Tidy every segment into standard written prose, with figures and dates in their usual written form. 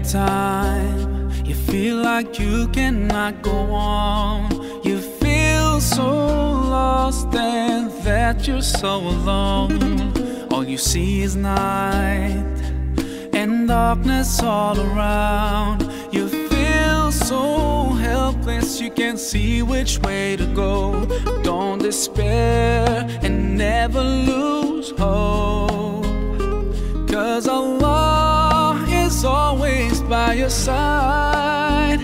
time you feel like you cannot go on, you feel so lost and that you're so alone. All you see is night and darkness all around. You feel so helpless, you can't see which way to go. Don't despair and never lose hope, 'cause Allah is always by your side.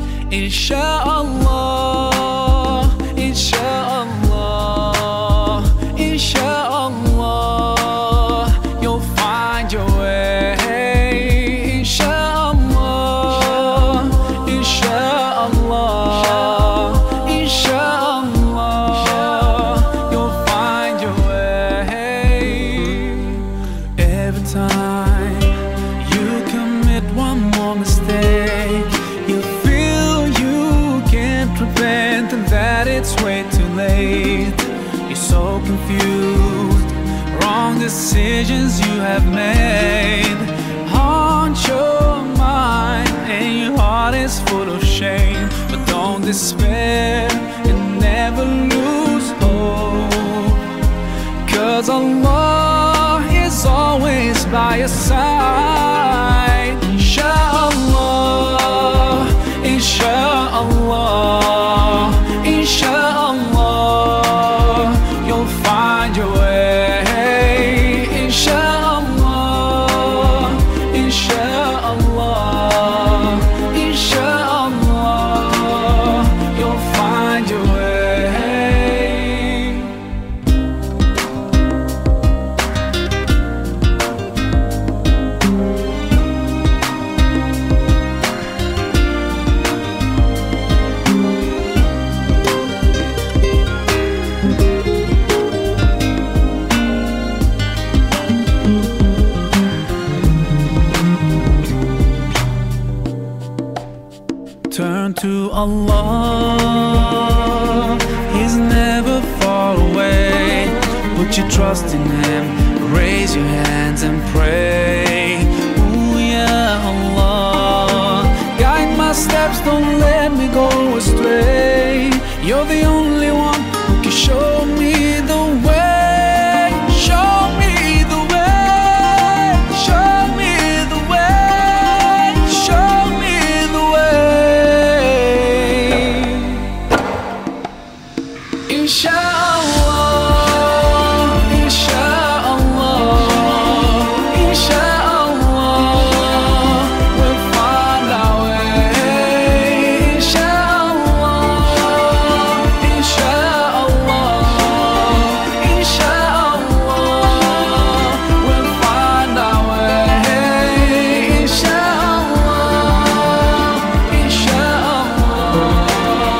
Insha'Allah, Insha'Allah, Insha'Allah, you'll find your way. Insha'Allah, Insha'Allah, Insha'Allah, you'll find your way. Every time you commit one more mistake, you feel you can't repent and that it's way too late. You're so confused, wrong decisions you have made haunt your mind and your heart is full of shame. But don't despair and never lose hope, 'cause Allah is always by your side. Insha'Allah, Insha'Allah, Insha'Allah, you'll find your way. Insha'Allah, Insha'Allah, Insha'Allah, you'll find your way. Turn to Allah, He's never far away. Put your trust in Him, raise your hands and pray. Ooh, yeah, Allah, guide my steps, don't let me go astray. You're the only one who can show me the way. Show me the way, show me the way, show me the way. Insha'Allah, Insha'Allah, Insha'Allah, we'll find our way. Insha'Allah, Insha'Allah, Insha'Allah, we'll find our way. Insha'Allah, Insha'Allah,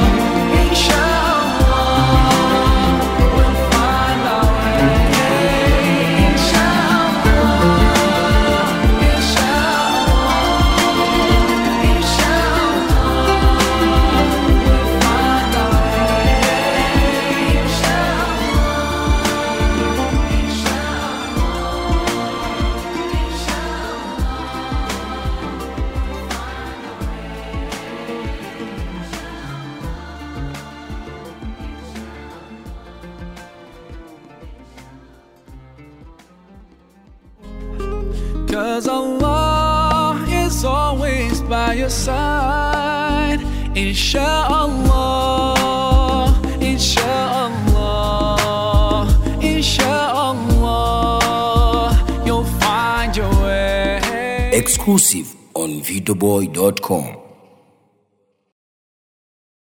Cause Allah is always by your side. Insha'Allah, Insha'Allah, Insha'Allah, you'll find your way. Exclusive on videoboy.com.